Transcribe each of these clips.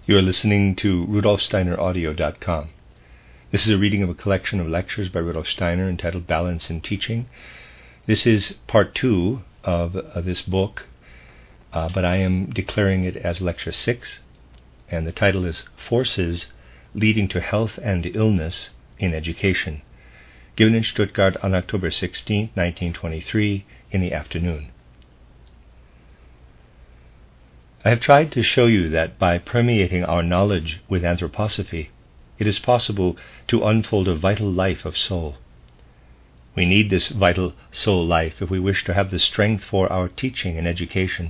You are listening to rudolfsteineraudio.com. This is a reading of a collection of lectures by Rudolf Steiner entitled Balance in Teaching. This is part 2 of this book, but I am declaring it as Lecture 6, and the title is Forces Leading to Health and Illness in Education, given in Stuttgart on October 16, 1923, in the afternoon. I have tried to show you that by permeating our knowledge with anthroposophy, it is possible to unfold a vital life of soul. We need this vital soul life if we wish to have the strength for our teaching and education.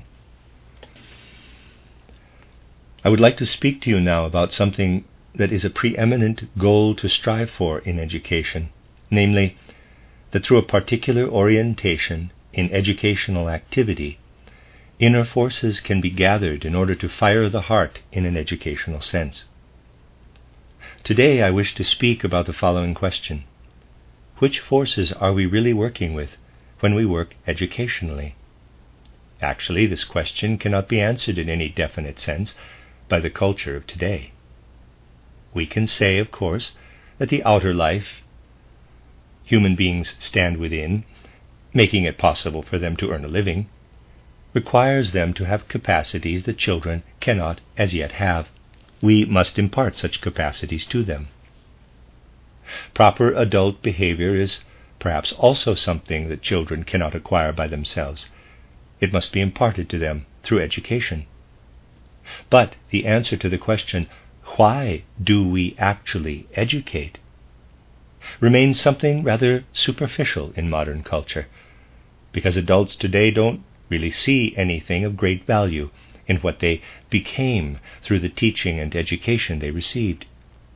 I would like to speak to you now about something that is a preeminent goal to strive for in education, namely, that through a particular orientation in educational activity, inner forces can be gathered in order to fire the heart in an educational sense. Today I wish to speak about the following question. Which forces are we really working with when we work educationally? Actually, this question cannot be answered in any definite sense by the culture of today. We can say, of course, that the outer life human beings stand within, making it possible for them to earn a living, requires them to have capacities that children cannot as yet have. We must impart such capacities to them. Proper adult behavior is perhaps also something that children cannot acquire by themselves. It must be imparted to them through education. But the answer to the question, why do we actually educate, remains something rather superficial in modern culture, because adults today don't really see anything of great value in what they became through the teaching and education they received.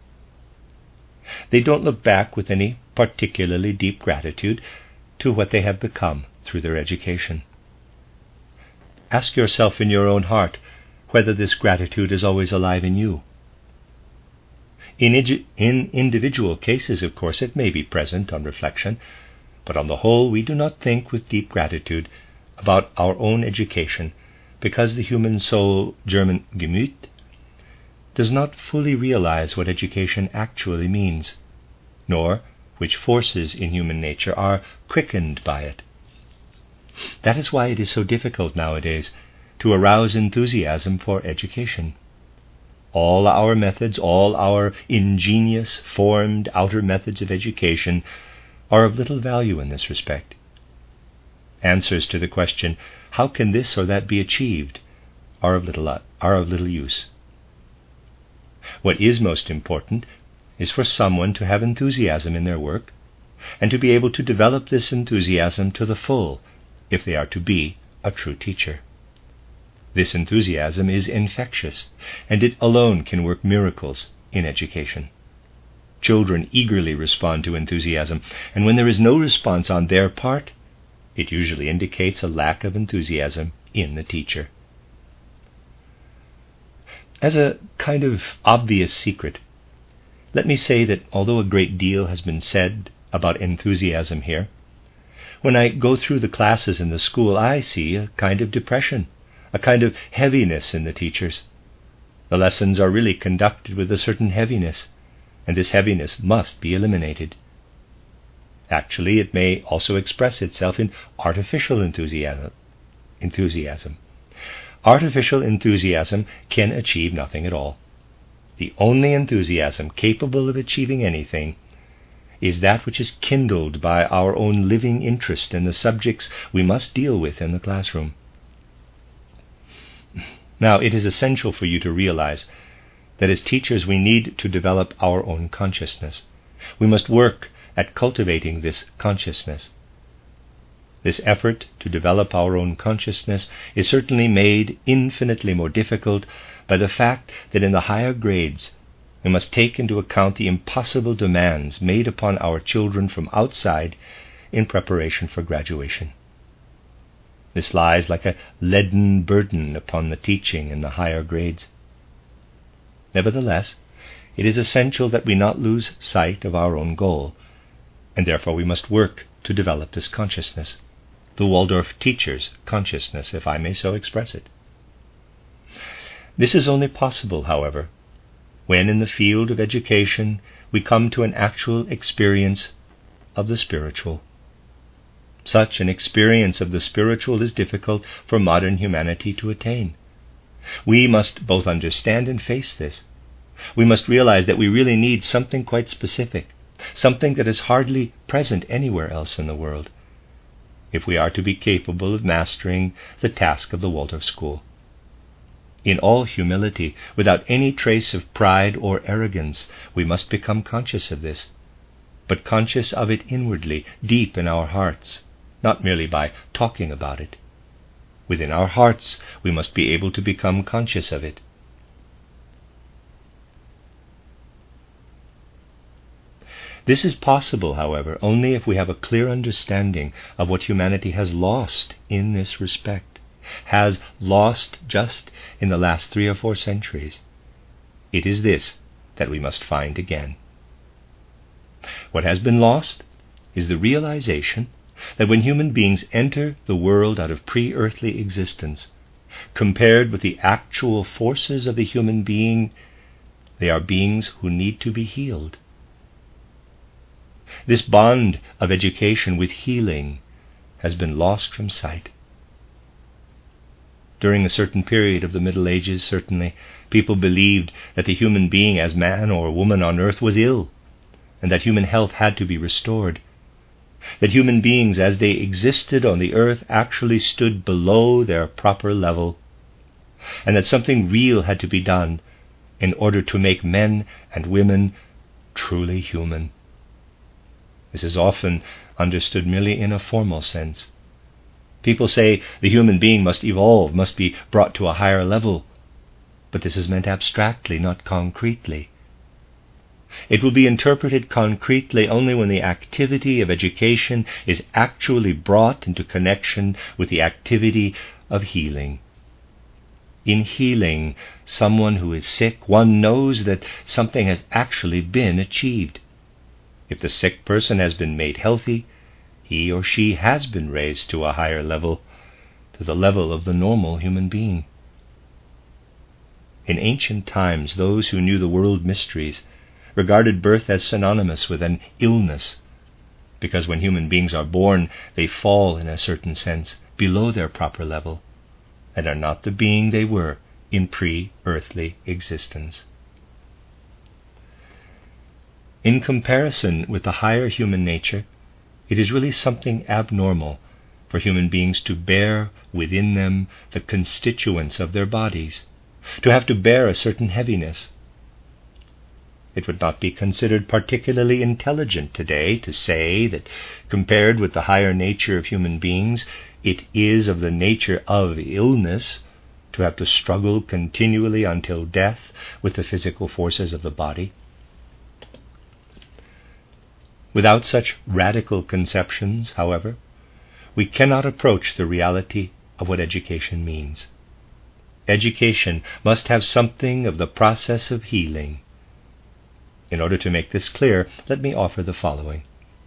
They don't look back with any particularly deep gratitude to what they have become through their education. Ask yourself in your own heart whether this gratitude is always alive in you. In individual cases, of course, it may be present on reflection, but on the whole we do not think with deep gratitude about our own education, because the human soul, German Gemüt, does not fully realize what education actually means, nor which forces in human nature are quickened by it. That is why it is so difficult nowadays to arouse enthusiasm for education. All our methods, all our ingenious, formed outer methods of education are of little value in this respect. Answers to the question, how can this or that be achieved, are of little use. What is most important is for someone to have enthusiasm in their work, and to be able to develop this enthusiasm to the full, if they are to be a true teacher. This enthusiasm is infectious, and it alone can work miracles in education. Children eagerly respond to enthusiasm, and when there is no response on their part, it usually indicates a lack of enthusiasm in the teacher. As a kind of obvious secret, let me say that although a great deal has been said about enthusiasm here, when I go through the classes in the school, I see a kind of depression, a kind of heaviness in the teachers. The lessons are really conducted with a certain heaviness, and this heaviness must be eliminated. Actually, it may also express itself in artificial enthusiasm. Artificial enthusiasm can achieve nothing at all. The only enthusiasm capable of achieving anything is that which is kindled by our own living interest in the subjects we must deal with in the classroom. Now, it is essential for you to realize that as teachers we need to develop our own consciousness. We must work at cultivating this consciousness. This effort to develop our own consciousness is certainly made infinitely more difficult by the fact that in the higher grades we must take into account the impossible demands made upon our children from outside in preparation for graduation. This lies like a leaden burden upon the teaching in the higher grades. Nevertheless, it is essential that we not lose sight of our own goal, and therefore we must work to develop this consciousness, the Waldorf teacher's consciousness, if I may so express it. This is only possible, however, when in the field of education we come to an actual experience of the spiritual. Such an experience of the spiritual is difficult for modern humanity to attain. We must both understand and face this. We must realize that we really need something quite specific, something that is hardly present anywhere else in the world, if we are to be capable of mastering the task of the Waldorf School. In all humility, without any trace of pride or arrogance, we must become conscious of this, but conscious of it inwardly, deep in our hearts, not merely by talking about it. Within our hearts, we must be able to become conscious of it. This is possible, however, only if we have a clear understanding of what humanity has lost in this respect, has lost just in the last 3 or 4 centuries. It is this that we must find again. What has been lost is the realization that when human beings enter the world out of pre-earthly existence, compared with the actual forces of the human being, they are beings who need to be healed. This bond of education with healing has been lost from sight. During a certain period of the Middle Ages, certainly, people believed that the human being as man or woman on earth was ill, and that human health had to be restored, that human beings as they existed on the earth actually stood below their proper level, and that something real had to be done in order to make men and women truly human. This is often understood merely in a formal sense. People say the human being must evolve, must be brought to a higher level, but this is meant abstractly, not concretely. It will be interpreted concretely only when the activity of education is actually brought into connection with the activity of healing. In healing someone who is sick, one knows that something has actually been achieved. If the sick person has been made healthy, he or she has been raised to a higher level, to the level of the normal human being. In ancient times, those who knew the world mysteries regarded birth as synonymous with an illness, because when human beings are born, they fall, in a certain sense, below their proper level, and are not the being they were in pre-earthly existence. In comparison with the higher human nature, it is really something abnormal for human beings to bear within them the constituents of their bodies, to have to bear a certain heaviness. It would not be considered particularly intelligent today to say that, compared with the higher nature of human beings, it is of the nature of illness to have to struggle continually until death with the physical forces of the body. Without such radical conceptions, however, we cannot approach the reality of what education means. Education must have something of the process of healing. In order to make this clear, let me offer the following.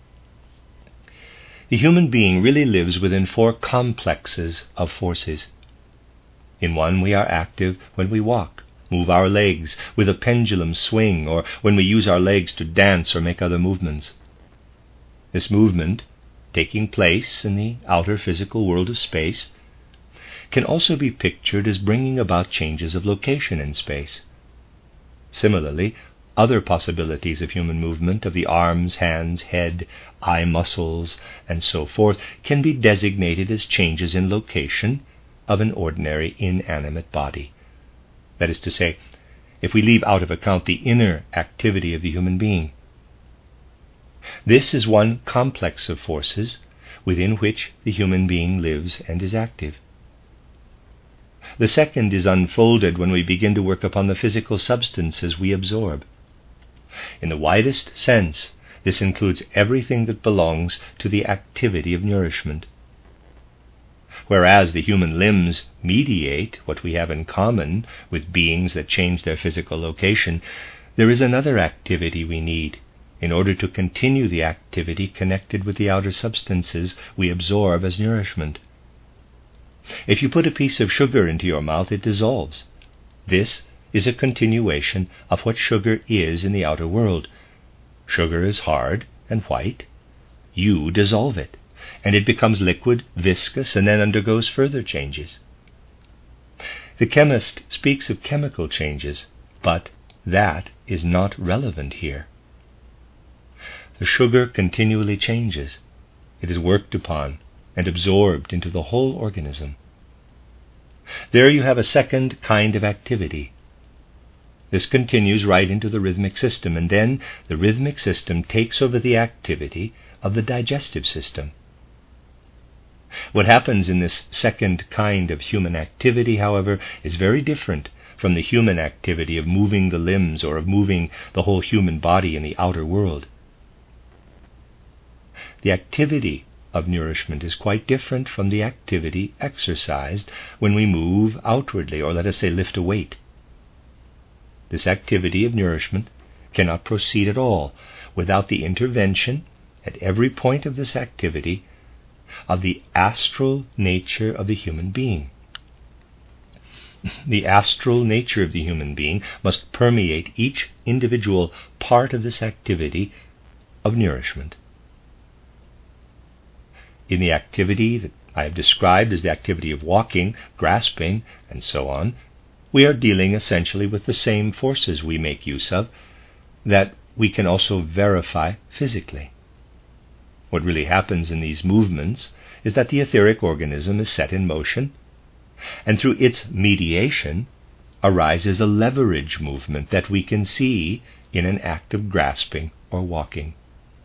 The human being really lives within 4 complexes of forces. In one, we are active when we walk, move our legs, with a pendulum swing, or when we use our legs to dance or make other movements. This movement, taking place in the outer physical world of space, can also be pictured as bringing about changes of location in space. Similarly, other possibilities of human movement of the arms, hands, head, eye muscles, and so forth can be designated as changes in location of an ordinary inanimate body. That is to say, if we leave out of account the inner activity of the human being. This is one complex of forces within which the human being lives and is active. The second is unfolded when we begin to work upon the physical substances we absorb. In the widest sense, this includes everything that belongs to the activity of nourishment. Whereas the human limbs mediate what we have in common with beings that change their physical location, there is another activity we need in order to continue the activity connected with the outer substances we absorb as nourishment. If you put a piece of sugar into your mouth, it dissolves. This is a continuation of what sugar is in the outer world. Sugar is hard and white. You dissolve it, and it becomes liquid, viscous, and then undergoes further changes. The chemist speaks of chemical changes, but that is not relevant here. The sugar continually changes. It is worked upon and absorbed into the whole organism. There you have a second kind of activity. This continues right into the rhythmic system, and then the rhythmic system takes over the activity of the digestive system. What happens in this second kind of human activity, however, is very different from the human activity of moving the limbs or of moving the whole human body in the outer world. The activity of nourishment is quite different from the activity exercised when we move outwardly, or let us say lift a weight. This activity of nourishment cannot proceed at all without the intervention at every point of this activity of the astral nature of the human being. The astral nature of the human being must permeate each individual part of this activity of nourishment. In the activity that I have described as the activity of walking, grasping, and so on, we are dealing essentially with the same forces we make use of that we can also verify physically. What really happens in these movements is that the etheric organism is set in motion, and through its mediation arises a leverage movement that we can see in an act of grasping or walking.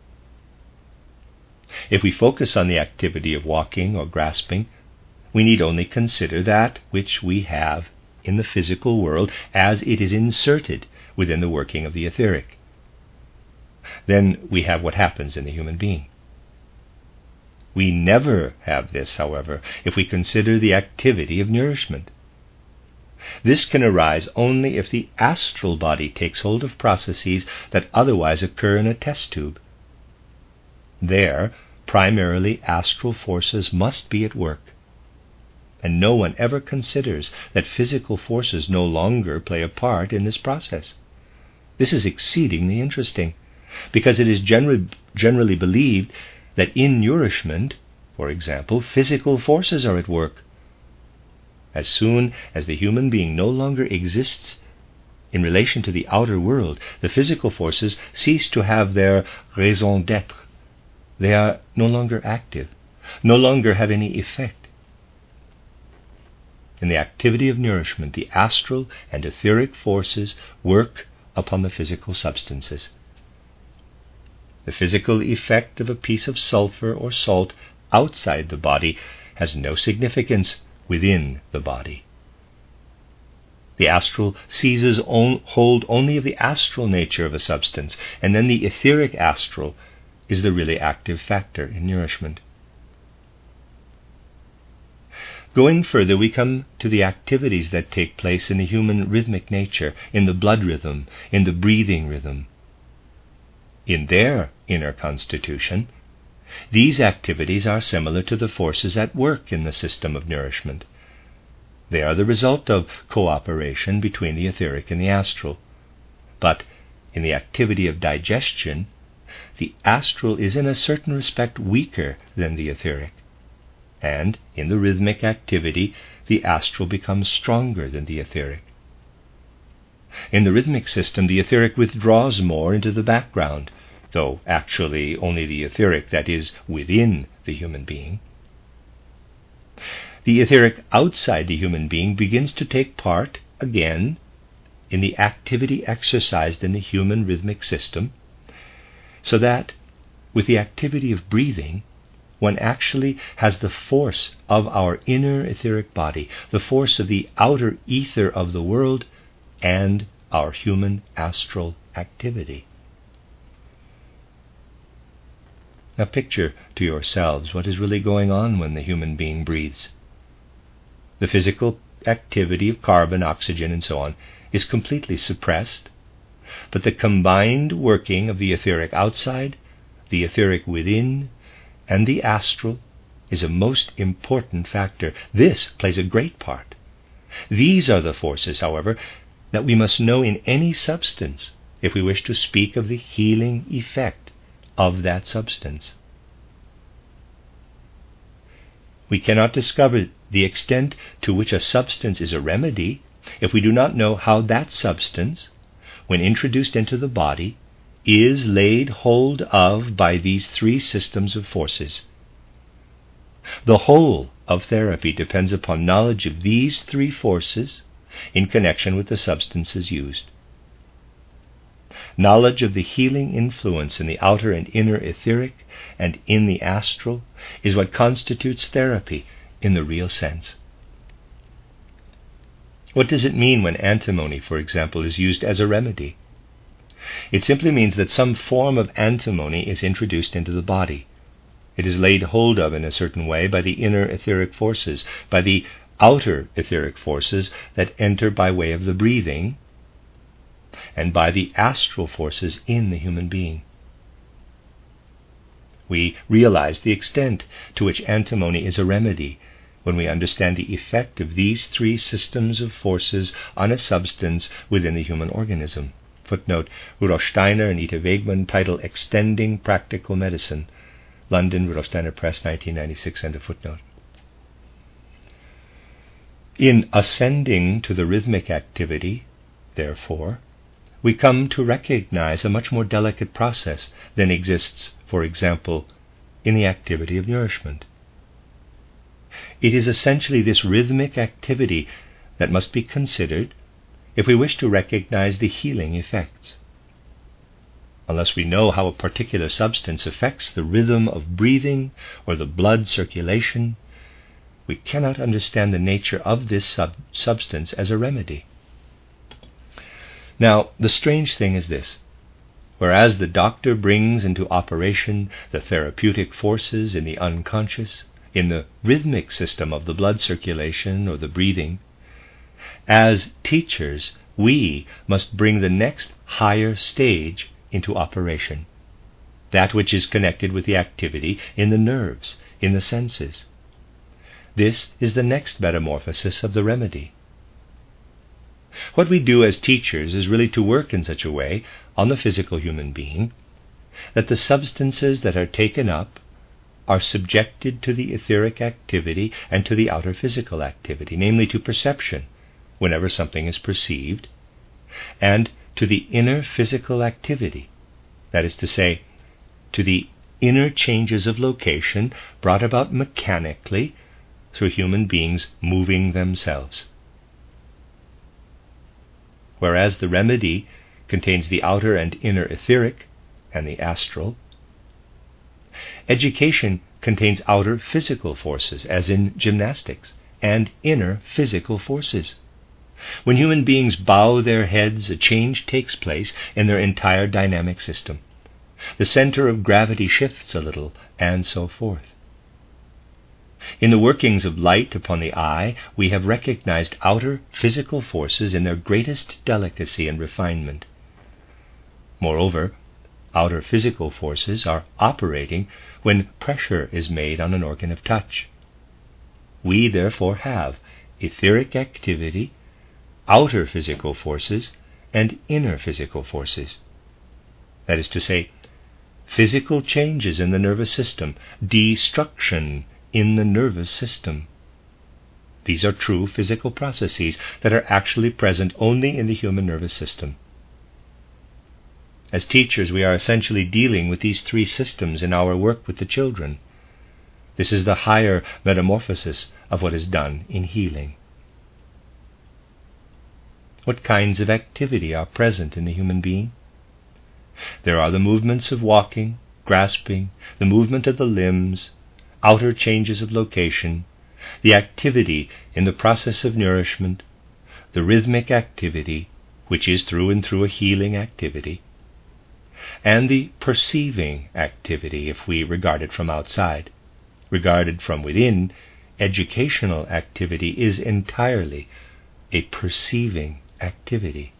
If we focus on the activity of walking or grasping, we need only consider that which we have in the physical world as it is inserted within the working of the etheric. Then we have what happens in the human being. We never have this, however, if we consider the activity of nourishment. This can arise only if the astral body takes hold of processes that otherwise occur in a test tube. There, primarily astral forces must be at work, and no one ever considers that physical forces no longer play a part in this process. This is exceedingly interesting, because it is generally believed that in nourishment, for example, physical forces are at work. As soon as the human being no longer exists in relation to the outer world, the physical forces cease to have their raison d'être. They are no longer active, no longer have any effect. In the activity of nourishment, the astral and etheric forces work upon the physical substances. The physical effect of a piece of sulfur or salt outside the body has no significance within the body. The astral seizes hold only of the astral nature of a substance, and then the etheric astral is the really active factor in nourishment. Going further, we come to the activities that take place in the human rhythmic nature, in the blood rhythm, in the breathing rhythm. In their inner constitution, these activities are similar to the forces at work in the system of nourishment. They are the result of cooperation between the etheric and the astral. But in the activity of digestion, the astral is in a certain respect weaker than the etheric, and in the rhythmic activity, the astral becomes stronger than the etheric. In the rhythmic system, the etheric withdraws more into the background, though actually only the etheric that is within the human being. The etheric outside the human being begins to take part, again, in the activity exercised in the human rhythmic system, so that, with the activity of breathing, one actually has the force of our inner etheric body, the force of the outer ether of the world, and our human astral activity. Now picture to yourselves what is really going on when the human being breathes. The physical activity of carbon, oxygen, and so on is completely suppressed, but the combined working of the etheric outside, the etheric within, and the astral is a most important factor. This plays a great part These are the forces, however, that we must know in any substance if we wish to speak of the healing effect of that substance. We cannot discover the extent to which a substance is a remedy if we do not know how that substance, when introduced into the body, is laid hold of by these three systems of forces. The whole of therapy depends upon knowledge of these three forces in connection with the substances used. Knowledge of the healing influence in the outer and inner etheric and in the astral is what constitutes therapy in the real sense. What does it mean when antimony, for example, is used as a remedy? It simply means that some form of antimony is introduced into the body. It is laid hold of in a certain way by the inner etheric forces, by the outer etheric forces that enter by way of the breathing, and by the astral forces in the human being. We realize the extent to which antimony is a remedy when we understand the effect of these three systems of forces on a substance within the human organism. Footnote, Rudolf Steiner and Ita Wegman, title Extending Practical Medicine, London, Rudolf Steiner Press, 1996, end of footnote. In ascending to the rhythmic activity, therefore, we come to recognize a much more delicate process than exists, for example, in the activity of nourishment. It is essentially this rhythmic activity that must be considered if we wish to recognize the healing effects. Unless we know how a particular substance affects the rhythm of breathing or the blood circulation, we cannot understand the nature of this substance as a remedy. Now, the strange thing is this. Whereas the doctor brings into operation the therapeutic forces in the unconscious, in the rhythmic system of the blood circulation or the breathing, as teachers, we must bring the next higher stage into operation, that which is connected with the activity in the nerves, in the senses. This is the next metamorphosis of the remedy. What we do as teachers is really to work in such a way on the physical human being that the substances that are taken up are subjected to the etheric activity and to the outer physical activity, namely to perception, whenever something is perceived, and to the inner physical activity, that is to say, to the inner changes of location brought about mechanically through human beings moving themselves. Whereas the remedy contains the outer and inner etheric and the astral, education contains outer physical forces, as in gymnastics, and inner physical forces. When human beings bow their heads, a change takes place in their entire dynamic system. The center of gravity shifts a little, and so forth. In the workings of light upon the eye, we have recognized outer physical forces in their greatest delicacy and refinement. Moreover, outer physical forces are operating when pressure is made on an organ of touch. We therefore have etheric activity, outer physical forces, and inner physical forces. That is to say, physical changes in the nervous system, destruction in the nervous system. These are true physical processes that are actually present only in the human nervous system. As teachers, we are essentially dealing with these three systems in our work with the children. This is the higher metamorphosis of what is done in healing. What kinds of activity are present in the human being? There are the movements of walking, grasping, the movement of the limbs, outer changes of location, the activity in the process of nourishment, the rhythmic activity, which is through and through a healing activity, and the perceiving activity, if we regard it from outside. Regarded from within, educational activity is entirely a perceiving activity.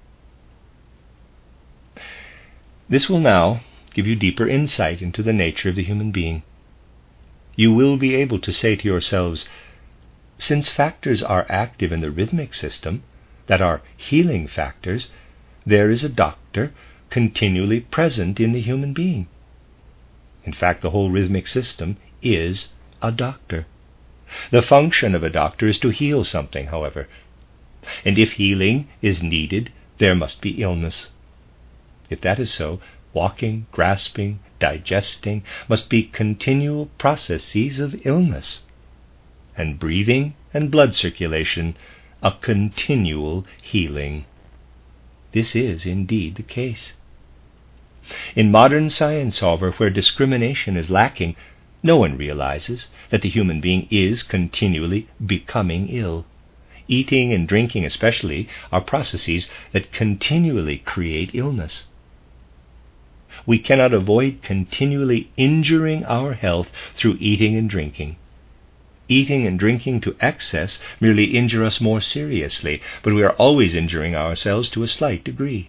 This will now give you deeper insight into the nature of the human being. You will be able to say to yourselves, Since factors are active in the rhythmic system, that are healing factors, there is a doctor continually present in the human being. In fact, the whole rhythmic system is a doctor. The function of a doctor is to heal something, however. And if healing is needed, there must be illness. If that is so, walking, grasping, digesting must be continual processes of illness, and breathing and blood circulation a continual healing. This is indeed the case. In modern science, however, where discrimination is lacking, no one realizes that the human being is continually becoming ill. Eating and drinking especially are processes that continually create illness. We cannot avoid continually injuring our health through eating and drinking. Eating and drinking to excess merely injure us more seriously, but we are always injuring ourselves to a slight degree.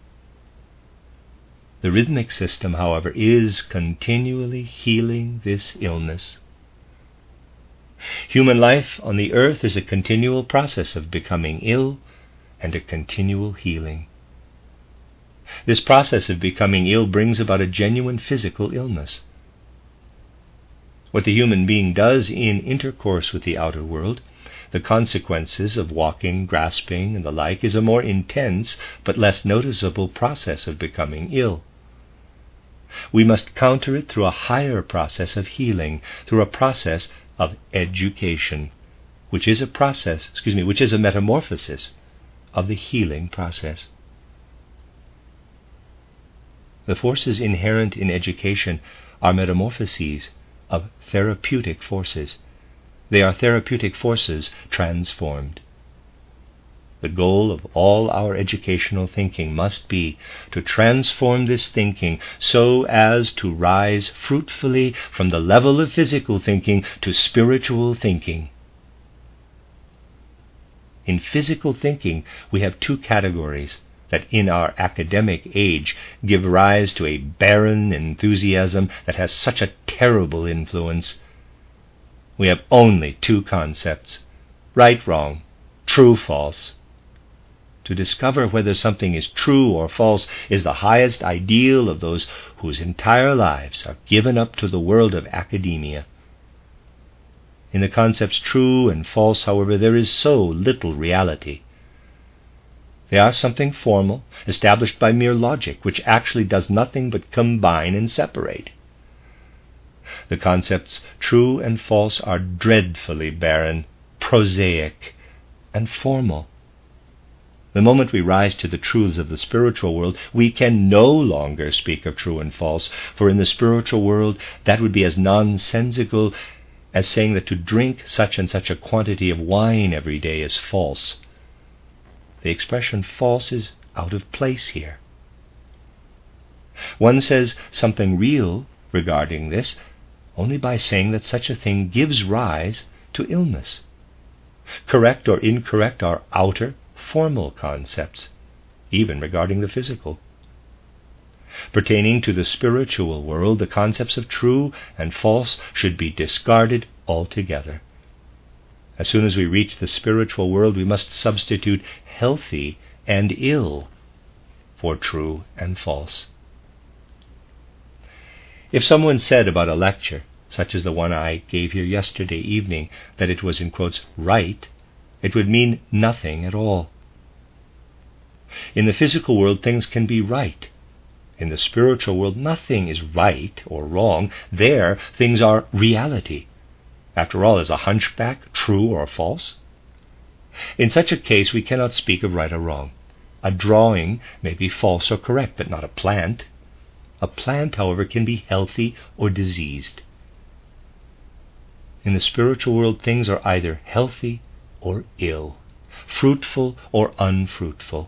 The rhythmic system, however, is continually healing this illness. Human life on the earth is a continual process of becoming ill and a continual healing. This process of becoming ill brings about a genuine physical illness. What the human being does in intercourse with the outer world, the consequences of walking, grasping, and the like, is a more intense but less noticeable process of becoming ill. We must counter it through a higher process of healing, through a process of education, which is a metamorphosis of the healing process. The forces inherent in education are metamorphoses of therapeutic forces. They are therapeutic forces transformed. The goal of all our educational thinking must be to transform this thinking so as to rise fruitfully from the level of physical thinking to spiritual thinking. In physical thinking, we have two categories that in our academic age give rise to a barren enthusiasm that has such a terrible influence. We have only two concepts: right, wrong, true, false. To discover whether something is true or false is the highest ideal of those whose entire lives are given up to the world of academia. In the concepts true and false, however, there is so little reality. They are something formal, established by mere logic, which actually does nothing but combine and separate. The concepts true and false are dreadfully barren, prosaic, and formal. The moment we rise to the truths of the spiritual world, we can no longer speak of true and false, for in the spiritual world that would be as nonsensical as saying that to drink such and such a quantity of wine every day is false. The expression false is out of place here. One says something real regarding this only by saying that such a thing gives rise to illness. Correct or incorrect are outer, formal concepts, even regarding the physical. Pertaining to the spiritual world, the concepts of true and false should be discarded altogether. As soon as we reach the spiritual world, we must substitute healthy and ill for true and false. If someone said about a lecture, such as the one I gave here yesterday evening, that it was, in quotes, right, it would mean nothing at all. In the physical world, things can be right. In the spiritual world, nothing is right or wrong. There, things are reality. After all, is a hunchback true or false? In such a case, we cannot speak of right or wrong. A drawing may be false or correct, but not a plant. A plant, however, can be healthy or diseased. In the spiritual world, things are either healthy or ill, fruitful or unfruitful.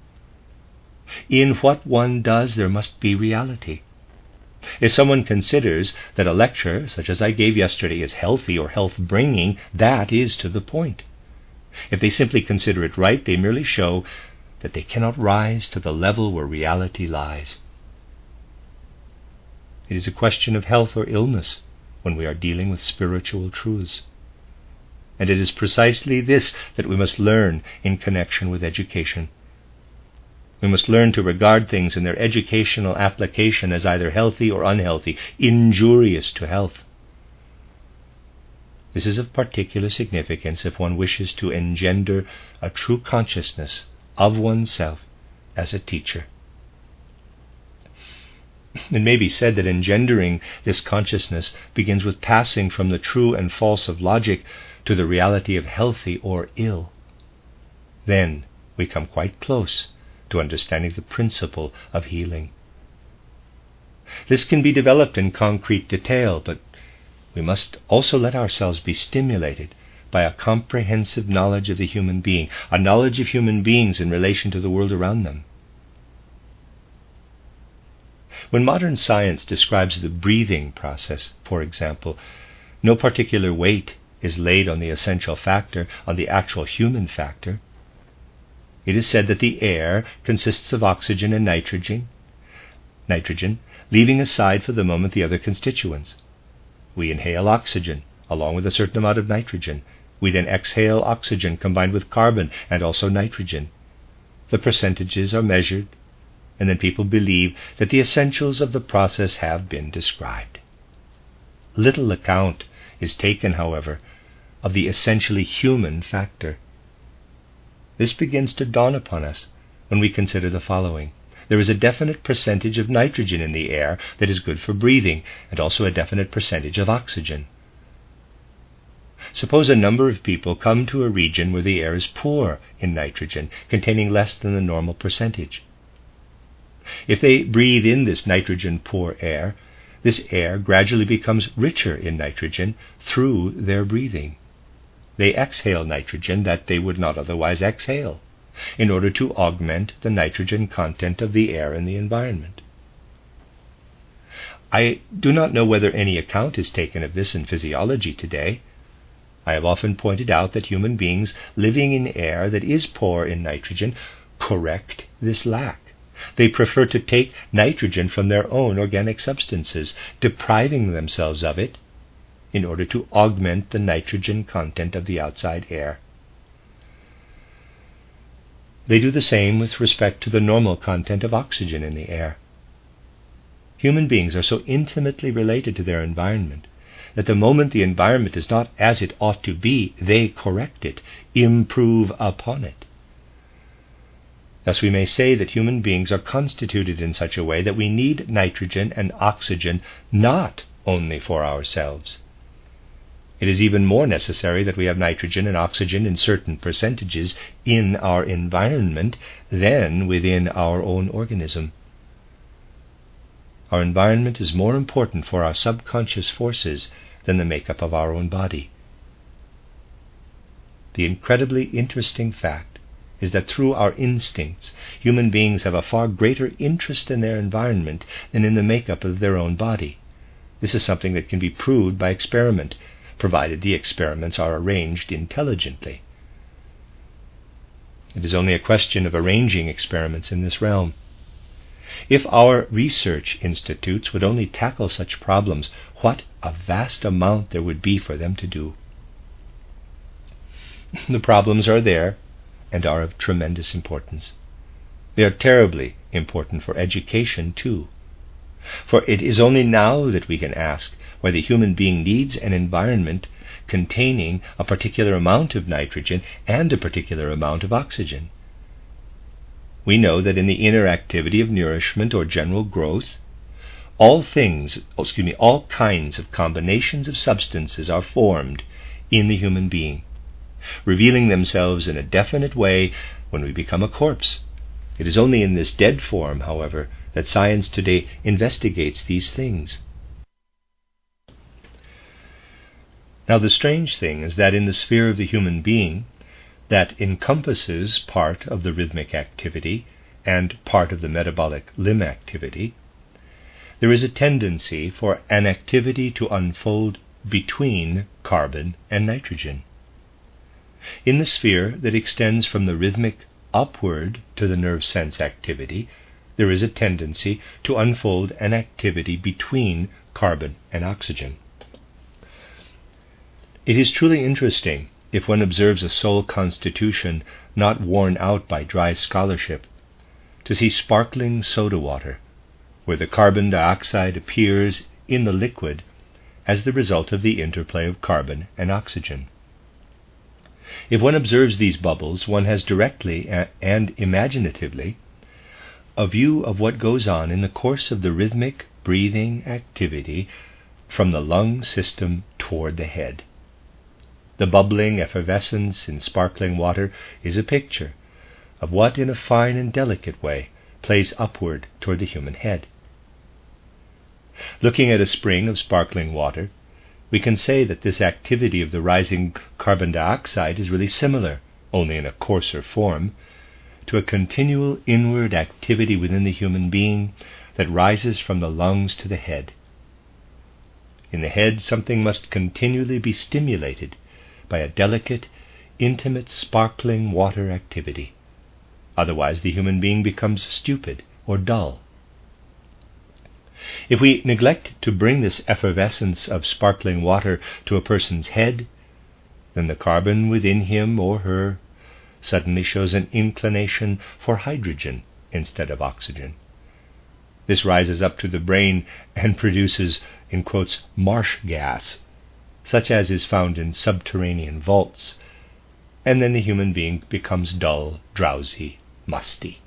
In what one does, there must be reality. If someone considers that a lecture, such as I gave yesterday, is healthy or health-bringing, that is to the point. If they simply consider it right, they merely show that they cannot rise to the level where reality lies. It is a question of health or illness when we are dealing with spiritual truths. And it is precisely this that we must learn in connection with education. We must learn to regard things in their educational application as either healthy or unhealthy, injurious to health. This is of particular significance if one wishes to engender a true consciousness of oneself as a teacher. It may be said that engendering this consciousness begins with passing from the true and false of logic to the reality of healthy or ill. Then we come quite close to understanding the principle of healing. This can be developed in concrete detail, but we must also let ourselves be stimulated by a comprehensive knowledge of the human being, a knowledge of human beings in relation to the world around them. When modern science describes the breathing process, for example, no particular weight is laid on the essential factor, on the actual human factor. It is said that the air consists of oxygen and nitrogen, leaving aside for the moment the other constituents. We inhale oxygen, along with a certain amount of nitrogen. We then exhale oxygen combined with carbon and also nitrogen. The percentages are measured, and then people believe that the essentials of the process have been described. Little account is taken, however, of the essentially human factor. This begins to dawn upon us when we consider the following. There is a definite percentage of nitrogen in the air that is good for breathing, and also a definite percentage of oxygen. Suppose a number of people come to a region where the air is poor in nitrogen, containing less than the normal percentage. If they breathe in this nitrogen-poor air, this air gradually becomes richer in nitrogen through their breathing. They exhale nitrogen that they would not otherwise exhale, in order to augment the nitrogen content of the air in the environment. I do not know whether any account is taken of this in physiology today. I have often pointed out that human beings living in air that is poor in nitrogen correct this lack. They prefer to take nitrogen from their own organic substances, depriving themselves of it in order to augment the nitrogen content of the outside air. They do the same with respect to the normal content of oxygen in the air. Human beings are so intimately related to their environment that the moment the environment is not as it ought to be, they correct it, improve upon it. Thus we may say that human beings are constituted in such a way that we need nitrogen and oxygen not only for ourselves. It is even more necessary that we have nitrogen and oxygen in certain percentages in our environment than within our own organism. Our environment is more important for our subconscious forces than the makeup of our own body. The incredibly interesting fact is that through our instincts, human beings have a far greater interest in their environment than in the makeup of their own body. This is something that can be proved by experiment, provided the experiments are arranged intelligently. It is only a question of arranging experiments in this realm. If our research institutes would only tackle such problems, what a vast amount there would be for them to do. The problems are there and are of tremendous importance. They are terribly important for education too. For it is only now that we can ask why the human being needs an environment containing a particular amount of nitrogen and a particular amount of oxygen. We know that in the inner activity of nourishment or general growth, all kinds of combinations of substances are formed in the human being, revealing themselves in a definite way when we become a corpse. It is only in this dead form, however, that science today investigates these things. Now the strange thing is that in the sphere of the human being, that encompasses part of the rhythmic activity and part of the metabolic limb activity, there is a tendency for an activity to unfold between carbon and nitrogen. In the sphere that extends from the rhythmic upward to the nerve sense activity, there is a tendency to unfold an activity between carbon and oxygen. It is truly interesting if one observes a soul constitution not worn out by dry scholarship, to see sparkling soda water, where the carbon dioxide appears in the liquid as the result of the interplay of carbon and oxygen. If one observes these bubbles, one has directly and imaginatively a view of what goes on in the course of the rhythmic breathing activity from the lung system toward the head. The bubbling effervescence in sparkling water is a picture of what, in a fine and delicate way, plays upward toward the human head. Looking at a spring of sparkling water, we can say that this activity of the rising carbon dioxide is really similar, only in a coarser form, to a continual inward activity within the human being that rises from the lungs to the head. In the head, something must continually be stimulated by a delicate, intimate, sparkling water activity. Otherwise, the human being becomes stupid or dull. If we neglect to bring this effervescence of sparkling water to a person's head, then the carbon within him or her suddenly shows an inclination for hydrogen instead of oxygen. This rises up to the brain and produces, in quotes, marsh gas, such as is found in subterranean vaults, and then the human being becomes dull, drowsy, musty.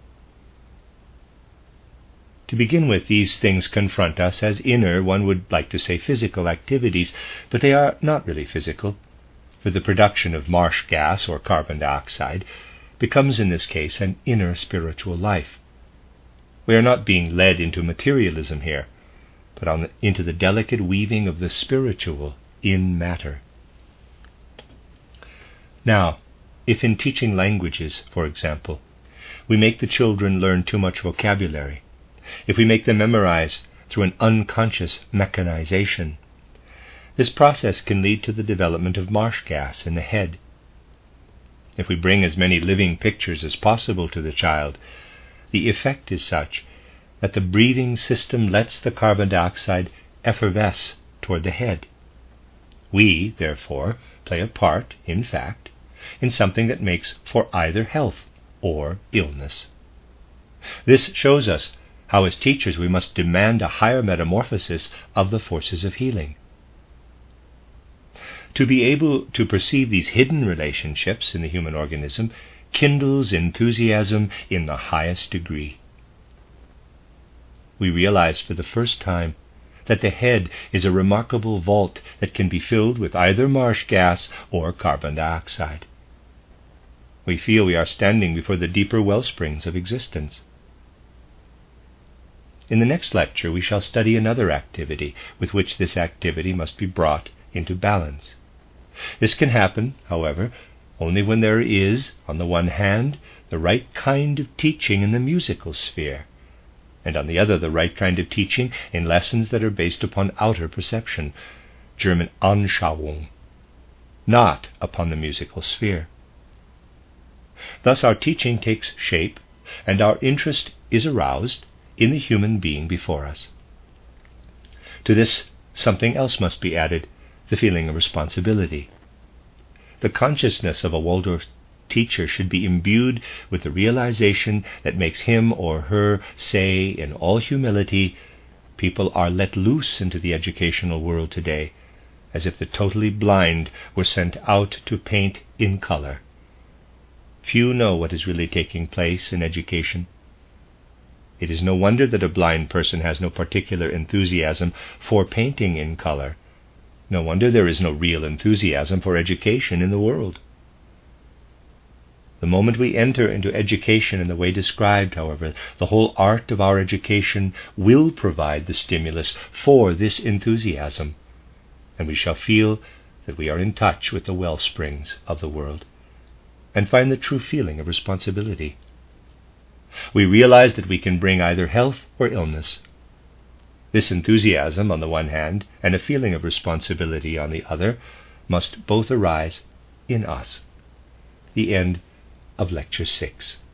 To begin with, these things confront us as inner, one would like to say physical activities, but they are not really physical, for the production of marsh gas or carbon dioxide becomes in this case an inner spiritual life. We are not being led into materialism here, but into the delicate weaving of the spiritual in matter. Now, if in teaching languages, for example, we make the children learn too much vocabulary, if we make them memorize through an unconscious mechanization, this process can lead to the development of marsh gas in the head. If we bring as many living pictures as possible to the child, the effect is such that the breathing system lets the carbon dioxide effervesce toward the head. We, therefore, play a part, in fact, in something that makes for either health or illness. This shows us how, as teachers, we must demand a higher metamorphosis of the forces of healing. To be able to perceive these hidden relationships in the human organism kindles enthusiasm in the highest degree. We realize for the first time that the head is a remarkable vault that can be filled with either marsh gas or carbon dioxide. We feel we are standing before the deeper wellsprings of existence. In the next lecture, we shall study another activity with which this activity must be brought into balance. This can happen, however, only when there is, on the one hand, the right kind of teaching in the musical sphere, and on the other, the right kind of teaching in lessons that are based upon outer perception, German Anschauung, not upon the musical sphere. Thus our teaching takes shape, and our interest is aroused in the human being before us. To this, something else must be added, the feeling of responsibility. The consciousness of a Waldorf teacher should be imbued with the realization that makes him or her say in all humility, people are let loose into the educational world today, as if the totally blind were sent out to paint in color. Few know what is really taking place in education. It is no wonder that a blind person has no particular enthusiasm for painting in color. No wonder there is no real enthusiasm for education in the world. The moment we enter into education in the way described, however, the whole art of our education will provide the stimulus for this enthusiasm, and we shall feel that we are in touch with the wellsprings of the world, and find the true feeling of responsibility. We realize that we can bring either health or illness. This enthusiasm on the one hand, and a feeling of responsibility on the other, must both arise in us. The end of Lecture 6.